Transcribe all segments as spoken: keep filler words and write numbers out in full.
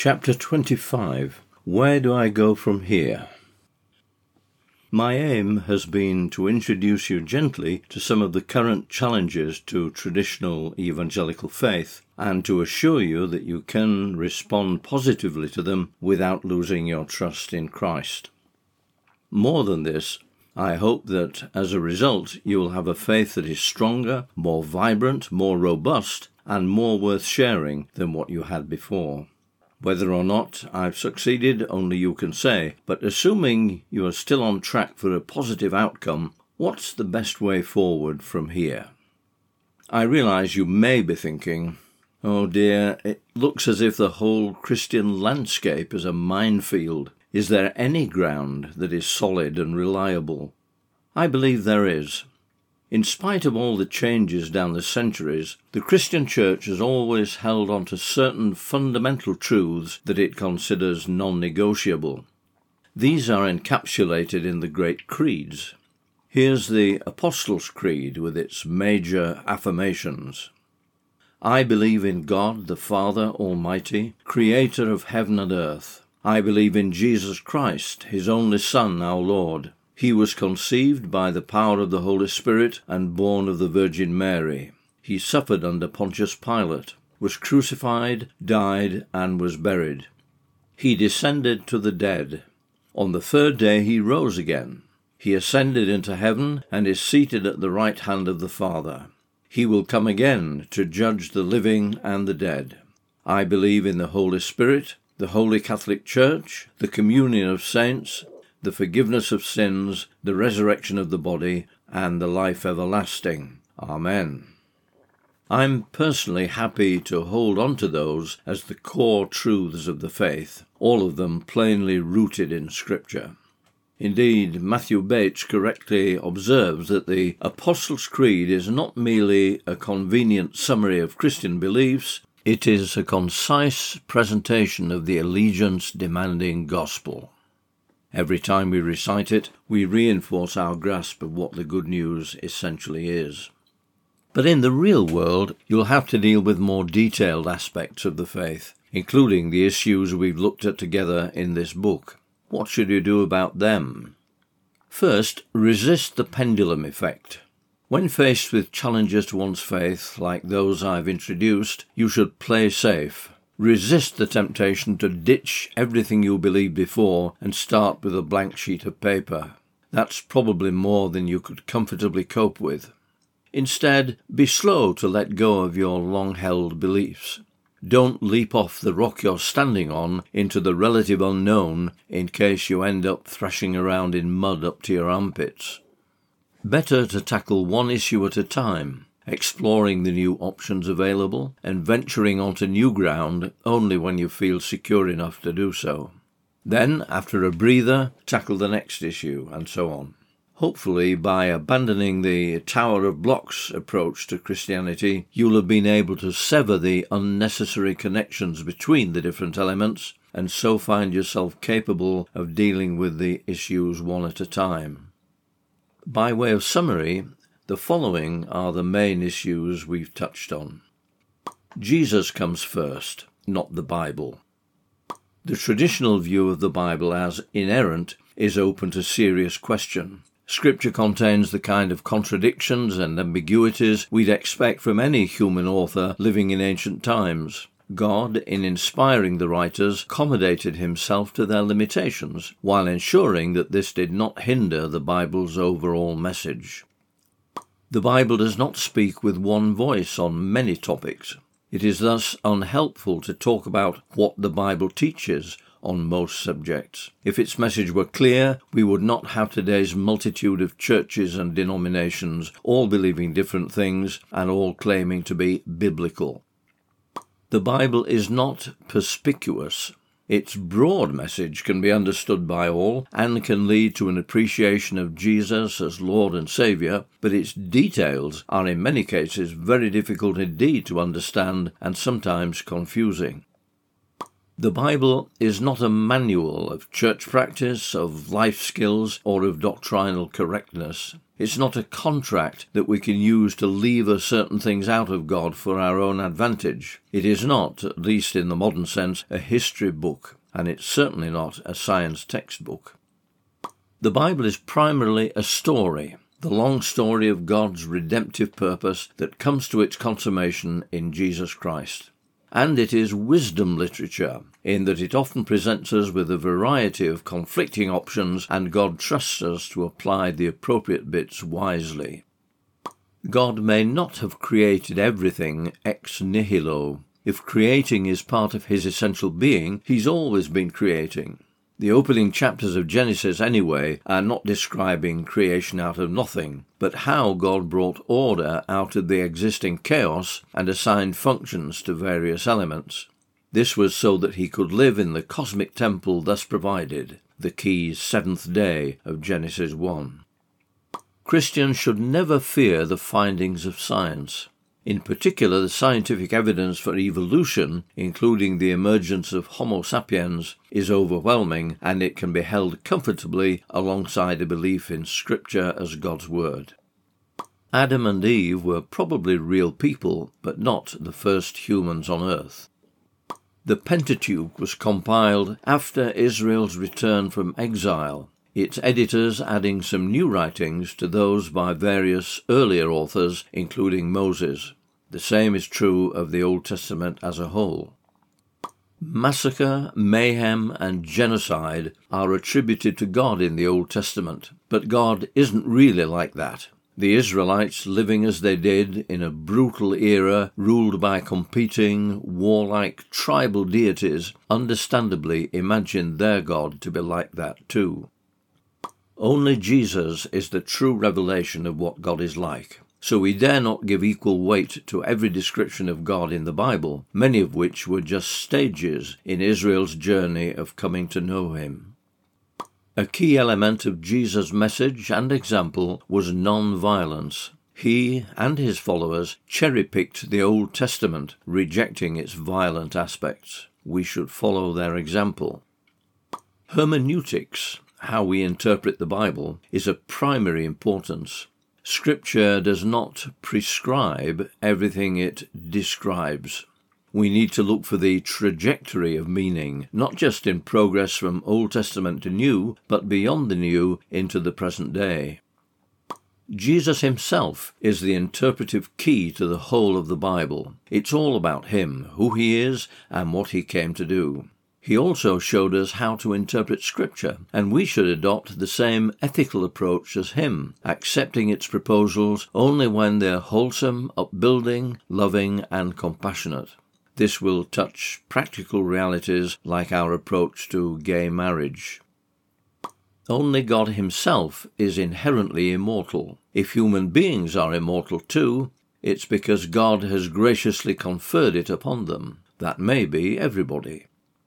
Chapter twenty-five. Where do I go from here? My aim has been to introduce you gently to some of the current challenges to traditional evangelical faith, and to assure you that you can respond positively to them without losing your trust in Christ. More than this, I hope that as a result you will have a faith that is stronger, more vibrant, more robust, and more worth sharing than what you had before. Whether or not I've succeeded, only you can say, but assuming you are still on track for a positive outcome, what's the best way forward from here? I realize you may be thinking, oh dear, it looks as if the whole Christian landscape is a minefield. Is there any ground that is solid and reliable? I believe there is. In spite of all the changes down the centuries, the Christian Church has always held on to certain fundamental truths that it considers non-negotiable. These are encapsulated in the great creeds. Here's the Apostles' Creed with its major affirmations. I believe in God the Father Almighty, creator of heaven and earth. I believe in Jesus Christ, his only Son, our Lord. He was conceived by the power of the Holy Spirit and born of the Virgin Mary. He suffered under Pontius Pilate, was crucified, died, and was buried. He descended to the dead. On the third day he rose again. He ascended into heaven and is seated at the right hand of the Father. He will come again to judge the living and the dead. I believe in the Holy Spirit, the Holy Catholic Church, the communion of saints, the forgiveness of sins, the resurrection of the body, and the life everlasting. Amen. I'm personally happy to hold on to those as the core truths of the faith, all of them plainly rooted in Scripture. Indeed, Matthew Bates correctly observes that the Apostles' Creed is not merely a convenient summary of Christian beliefs, it is a concise presentation of the allegiance-demanding gospel. Every time we recite it, we reinforce our grasp of what the good news essentially is. But in the real world, you'll have to deal with more detailed aspects of the faith, including the issues we've looked at together in this book. What should you do about them? First, resist the pendulum effect. When faced with challenges to one's faith, like those I've introduced, you should play safe. Resist the temptation to ditch everything you believed before and start with a blank sheet of paper. That's probably more than you could comfortably cope with. Instead, be slow to let go of your long-held beliefs. Don't leap off the rock you're standing on into the relative unknown in case you end up thrashing around in mud up to your armpits. Better to tackle one issue at a time, exploring the new options available, and venturing onto new ground only when you feel secure enough to do so. Then, after a breather, tackle the next issue, and so on. Hopefully, by abandoning the Tower of Blocks approach to Christianity, you'll have been able to sever the unnecessary connections between the different elements, and so find yourself capable of dealing with the issues one at a time. By way of summary, the following are the main issues we've touched on. Jesus comes first, not the Bible. The traditional view of the Bible as inerrant is open to serious question. Scripture contains the kind of contradictions and ambiguities we'd expect from any human author living in ancient times. God, in inspiring the writers, accommodated himself to their limitations, while ensuring that this did not hinder the Bible's overall message. The Bible does not speak with one voice on many topics. It is thus unhelpful to talk about what the Bible teaches on most subjects. If its message were clear, we would not have today's multitude of churches and denominations, all believing different things and all claiming to be biblical. The Bible is not perspicuous. Its broad message can be understood by all and can lead to an appreciation of Jesus as Lord and Saviour, but its details are in many cases very difficult indeed to understand and sometimes confusing. The Bible is not a manual of church practice, of life skills, or of doctrinal correctness. It's not a contract that we can use to lever certain things out of God for our own advantage. It is not, at least in the modern sense, a history book, and it's certainly not a science textbook. The Bible is primarily a story, the long story of God's redemptive purpose that comes to its consummation in Jesus Christ. And it is wisdom literature, in that it often presents us with a variety of conflicting options, and God trusts us to apply the appropriate bits wisely. God may not have created everything ex nihilo. If creating is part of his essential being, he's always been creating. The opening chapters of Genesis, anyway, are not describing creation out of nothing, but how God brought order out of the existing chaos and assigned functions to various elements. This was so that he could live in the cosmic temple thus provided, the key seventh day of Genesis one. Christians should never fear the findings of science. In particular, the scientific evidence for evolution, including the emergence of Homo sapiens, is overwhelming, and it can be held comfortably alongside a belief in Scripture as God's Word. Adam and Eve were probably real people, but not the first humans on earth. The Pentateuch was compiled after Israel's return from exile, its editors adding some new writings to those by various earlier authors, including Moses. The same is true of the Old Testament as a whole. Massacre, mayhem, and genocide are attributed to God in the Old Testament, but God isn't really like that. The Israelites, living as they did in a brutal era ruled by competing, warlike tribal deities, understandably imagined their God to be like that too. Only Jesus is the true revelation of what God is like. So we dare not give equal weight to every description of God in the Bible, many of which were just stages in Israel's journey of coming to know him. A key element of Jesus' message and example was non-violence. He and his followers cherry-picked the Old Testament, rejecting its violent aspects. We should follow their example. Hermeneutics, how we interpret the Bible, is of primary importance. Scripture does not prescribe everything it describes. We need to look for the trajectory of meaning, not just in progress from Old Testament to New, but beyond the New into the present day. Jesus himself is the interpretive key to the whole of the Bible. It's all about him, who he is, and what he came to do. He also showed us how to interpret Scripture, and we should adopt the same ethical approach as him, accepting its proposals only when they're wholesome, upbuilding, loving, and compassionate. This will touch practical realities like our approach to gay marriage. Only God himself is inherently immortal. If human beings are immortal too, it's because God has graciously conferred it upon them. That may be everybody.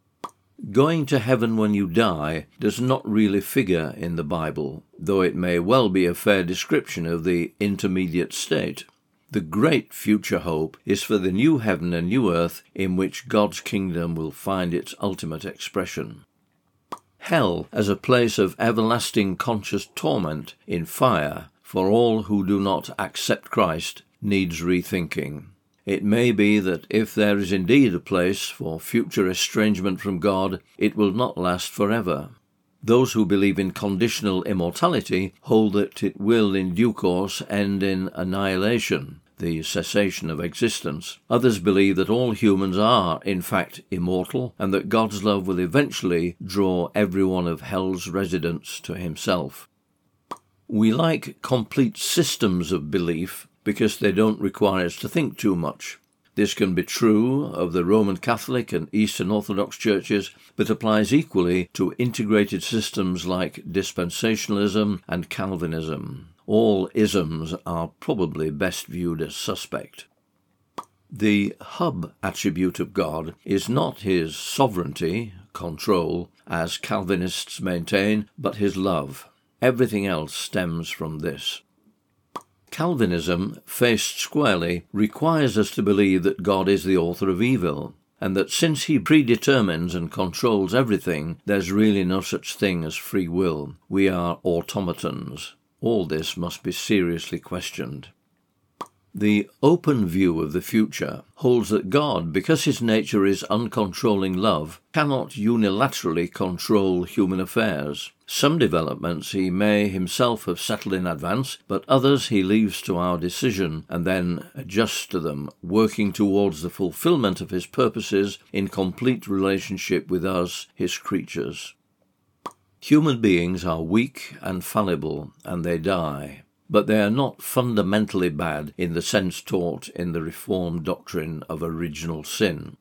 Going to heaven when you die does not really figure in the Bible, though it may well be a fair description of the intermediate state. The great future hope is for the new heaven and new earth in which God's kingdom will find its ultimate expression. Hell as a place of everlasting conscious torment in fire for all who do not accept Christ needs rethinking. It may be that if there is indeed a place for future estrangement from God, it will not last forever. Those who believe in conditional immortality hold that it will in due course end in annihilation, the cessation of existence. Others believe that all humans are, in fact, immortal, and that God's love will eventually draw every one of hell's residents to himself. We like complete systems of belief because they don't require us to think too much. This can be true of the Roman Catholic and Eastern Orthodox churches, but applies equally to integrated systems like dispensationalism and Calvinism. All isms are probably best viewed as suspect. The hub attribute of God is not his sovereignty, control, as Calvinists maintain, but his love. Everything else stems from this. Calvinism, faced squarely, requires us to believe that God is the author of evil, and that since he predetermines and controls everything, there's really no such thing as free will. We are automatons. All this must be seriously questioned. The open view of the future holds that God, because his nature is uncontrolling love, cannot unilaterally control human affairs. Some developments he may himself have settled in advance, but others he leaves to our decision and then adjusts to them, working towards the fulfillment of his purposes in complete relationship with us, his creatures. Human beings are weak and fallible, and they die. But they are not fundamentally bad in the sense taught in the Reformed doctrine of original sin.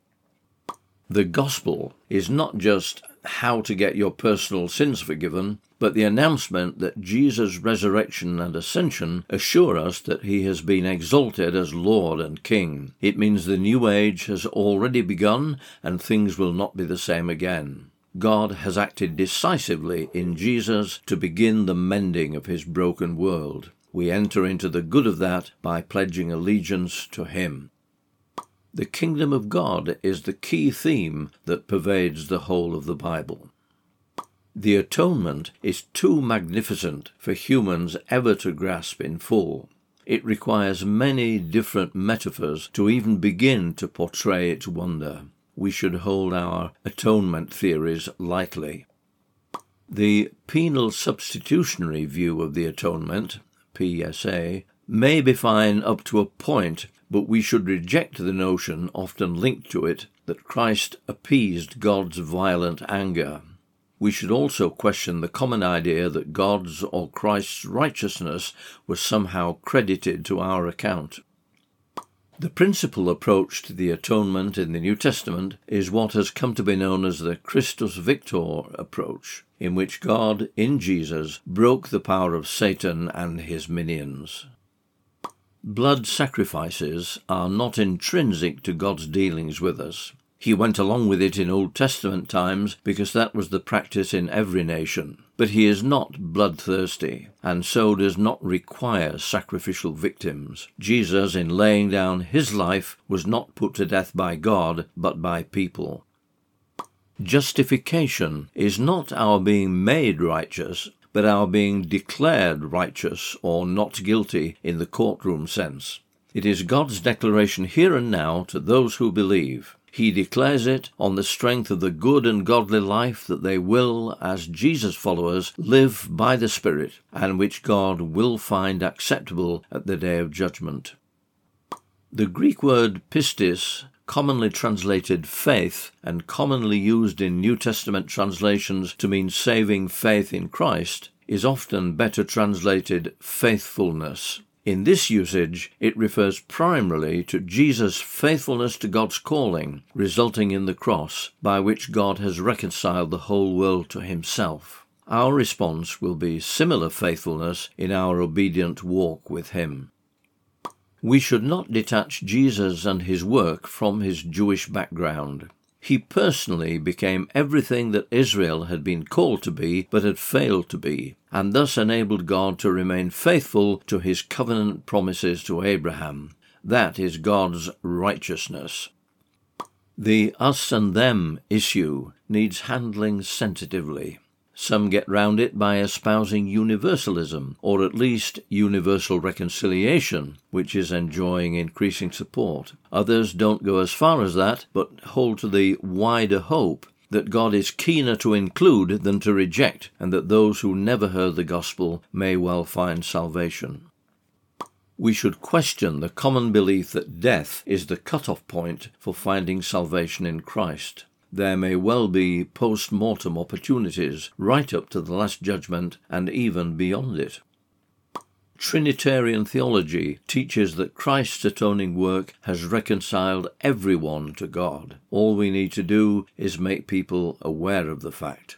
The gospel is not just how to get your personal sins forgiven, but the announcement that Jesus' resurrection and ascension assure us that he has been exalted as Lord and King. It means the new age has already begun and things will not be the same again. God has acted decisively in Jesus to begin the mending of his broken world. We enter into the good of that by pledging allegiance to him. The kingdom of God is the key theme that pervades the whole of the Bible. The atonement is too magnificent for humans ever to grasp in full. It requires many different metaphors to even begin to portray its wonder. We should hold our atonement theories lightly. The penal substitutionary view of the atonement, P S A, may be fine up to a point, but we should reject the notion, often linked to it, that Christ appeased God's violent anger. We should also question the common idea that God's or Christ's righteousness was somehow credited to our account. The principal approach to the atonement in the New Testament is what has come to be known as the Christus Victor approach, in which God, in Jesus, broke the power of Satan and his minions. Blood sacrifices are not intrinsic to God's dealings with us. He went along with it in Old Testament times because that was the practice in every nation. But he is not bloodthirsty, and so does not require sacrificial victims. Jesus, in laying down his life, was not put to death by God, but by people. Justification is not our being made righteous, but our being declared righteous or not guilty in the courtroom sense. It is God's declaration here and now to those who believe. He declares it on the strength of the good and godly life that they will, as Jesus followers, live by the Spirit, and which God will find acceptable at the day of judgment. The Greek word pistis, commonly translated faith, and commonly used in New Testament translations to mean saving faith in Christ, is often better translated faithfulness. In this usage, it refers primarily to Jesus' faithfulness to God's calling, resulting in the cross, by which God has reconciled the whole world to himself. Our response will be similar faithfulness in our obedient walk with him. We should not detach Jesus and his work from his Jewish background. He personally became everything that Israel had been called to be but had failed to be, and thus enabled God to remain faithful to his covenant promises to Abraham. That is God's righteousness. The us and them issue needs handling sensitively. Some get round it by espousing universalism, or at least universal reconciliation, which is enjoying increasing support. Others don't go as far as that, but hold to the wider hope that God is keener to include than to reject, and that those who never heard the gospel may well find salvation. We should question the common belief that death is the cut-off point for finding salvation in Christ. There may well be post-mortem opportunities right up to the Last Judgment and even beyond it. Trinitarian theology teaches that Christ's atoning work has reconciled everyone to God. All we need to do is make people aware of the fact.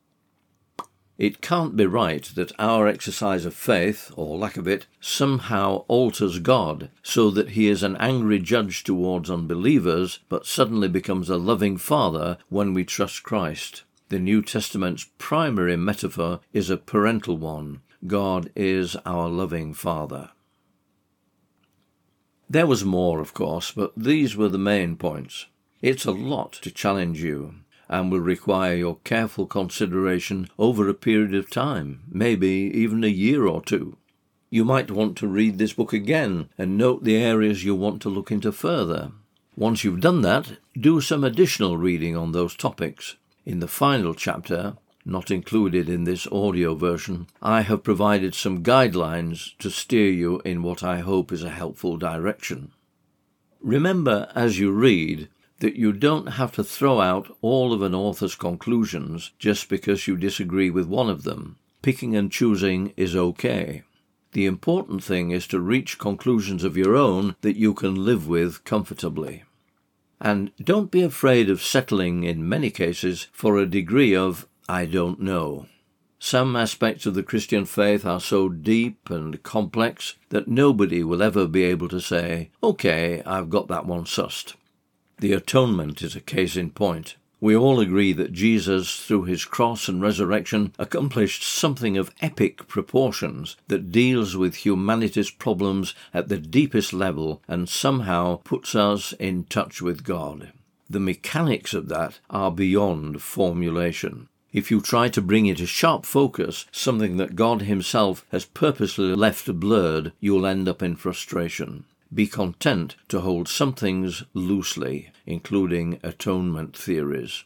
It can't be right that our exercise of faith, or lack of it, somehow alters God, so that he is an angry judge towards unbelievers, but suddenly becomes a loving Father when we trust Christ. The New Testament's primary metaphor is a parental one. God is our loving Father. There was more, of course, but these were the main points. It's a lot to challenge you, and will require your careful consideration over a period of time, maybe even a year or two. You might want to read this book again and note the areas you want to look into further. Once you've done that, do some additional reading on those topics. In the final chapter, not included in this audio version, I have provided some guidelines to steer you in what I hope is a helpful direction. Remember as you read that you don't have to throw out all of an author's conclusions just because you disagree with one of them. Picking and choosing is okay. The important thing is to reach conclusions of your own that you can live with comfortably. And don't be afraid of settling, in many cases, for a degree of I don't know. Some aspects of the Christian faith are so deep and complex that nobody will ever be able to say, okay, I've got that one sussed. The atonement is a case in point. We all agree that Jesus, through his cross and resurrection, accomplished something of epic proportions that deals with humanity's problems at the deepest level and somehow puts us in touch with God. The mechanics of that are beyond formulation. If you try to bring into sharp focus something that God himself has purposely left blurred, you'll end up in frustration. Be content to hold some things loosely, including atonement theories.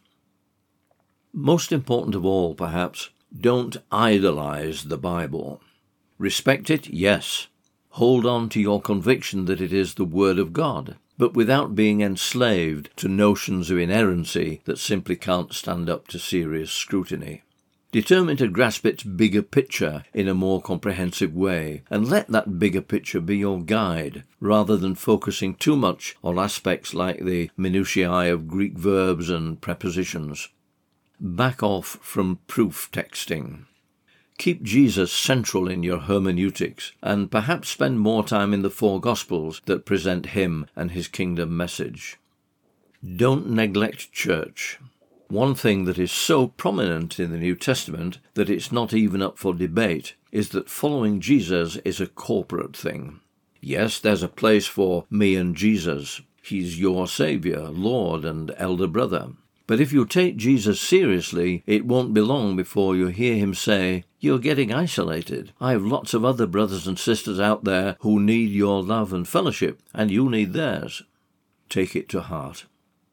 Most important of all, perhaps, don't idolize the Bible. Respect it, yes. Hold on to your conviction that it is the Word of God, but without being enslaved to notions of inerrancy that simply can't stand up to serious scrutiny. Determine to grasp its bigger picture in a more comprehensive way, and let that bigger picture be your guide, rather than focusing too much on aspects like the minutiae of Greek verbs and prepositions. Back off from proof texting. Keep Jesus central in your hermeneutics, and perhaps spend more time in the four Gospels that present him and his kingdom message. Don't neglect church. One thing that is so prominent in the New Testament that it's not even up for debate is that following Jesus is a corporate thing. Yes, there's a place for me and Jesus. He's your Saviour, Lord, and elder brother. But if you take Jesus seriously, it won't be long before you hear him say, "You're getting isolated. I have lots of other brothers and sisters out there who need your love and fellowship, and you need theirs." Take it to heart.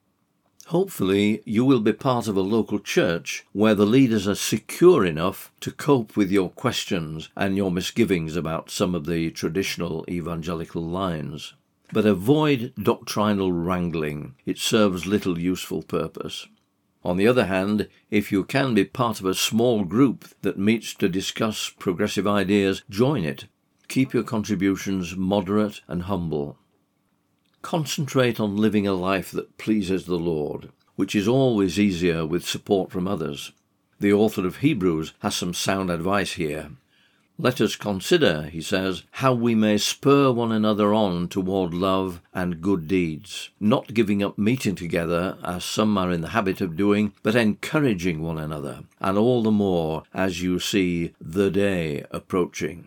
Hopefully, you will be part of a local church where the leaders are secure enough to cope with your questions and your misgivings about some of the traditional evangelical lines. But avoid doctrinal wrangling. It serves little useful purpose. On the other hand, if you can be part of a small group that meets to discuss progressive ideas, join it. Keep your contributions moderate and humble. Concentrate on living a life that pleases the Lord, which is always easier with support from others. The author of Hebrews has some sound advice here. Let us consider, he says, how we may spur one another on toward love and good deeds, not giving up meeting together, as some are in the habit of doing, but encouraging one another, and all the more as you see the day approaching.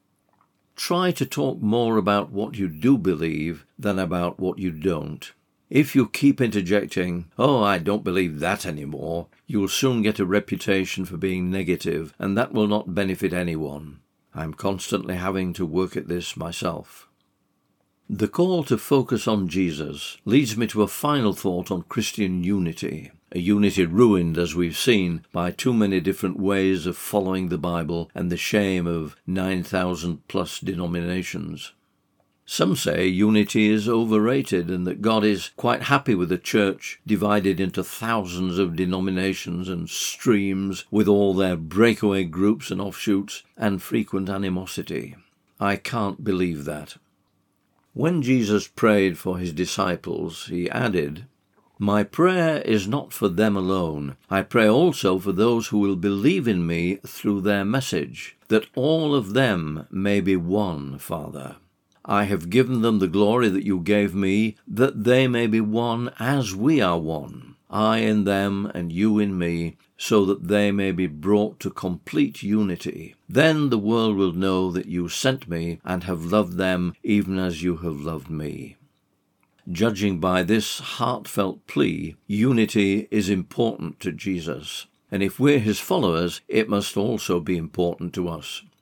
Try to talk more about what you do believe than about what you don't. If you keep interjecting, "Oh, I don't believe that anymore," you'll soon get a reputation for being negative, and that will not benefit anyone. I'm constantly having to work at this myself. The call to focus on Jesus leads me to a final thought on Christian unity, a unity ruined, as we've seen, by too many different ways of following the Bible and the shame of nine thousand plus denominations. Some say unity is overrated and that God is quite happy with a church divided into thousands of denominations and streams with all their breakaway groups and offshoots and frequent animosity. I can't believe that. When Jesus prayed for his disciples, he added, "My prayer is not for them alone. I pray also for those who will believe in me through their message, that all of them may be one, Father. I have given them the glory that you gave me, that they may be one as we are one, I in them and you in me, so that they may be brought to complete unity. Then the world will know that you sent me and have loved them even as you have loved me." Judging by this heartfelt plea, unity is important to Jesus, and if we're his followers, it must also be important to us.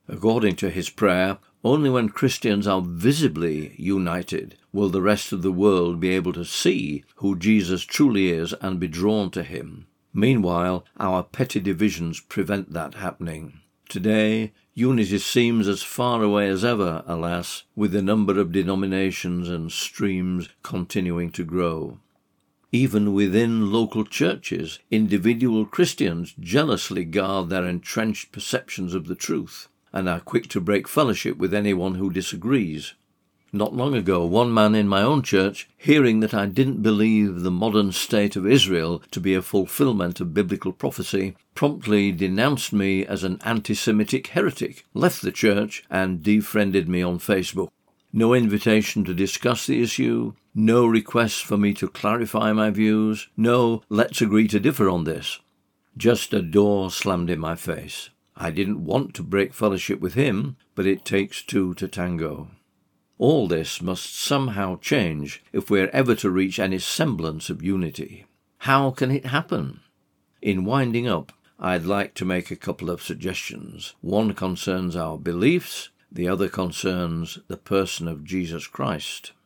According to his prayer, only when Christians are visibly united will the rest of the world be able to see who Jesus truly is and be drawn to him. Meanwhile, our petty divisions prevent that happening. Today, unity seems as far away as ever, alas, with the number of denominations and streams continuing to grow. Even within local churches, individual Christians jealously guard their entrenched perceptions of the truth and are quick to break fellowship with anyone who disagrees. Not long ago, one man in my own church, hearing that I didn't believe the modern state of Israel to be a fulfillment of biblical prophecy, promptly denounced me as an anti-Semitic heretic, left the church, and defriended me on Facebook. No invitation to discuss the issue, no request for me to clarify my views, no let's agree to differ on this. Just a door slammed in my face. I didn't want to break fellowship with him, but it takes two to tango. All this must somehow change if we're ever to reach any semblance of unity. How can it happen? In winding up, I'd like to make a couple of suggestions. One concerns our beliefs, the other concerns the person of Jesus Christ.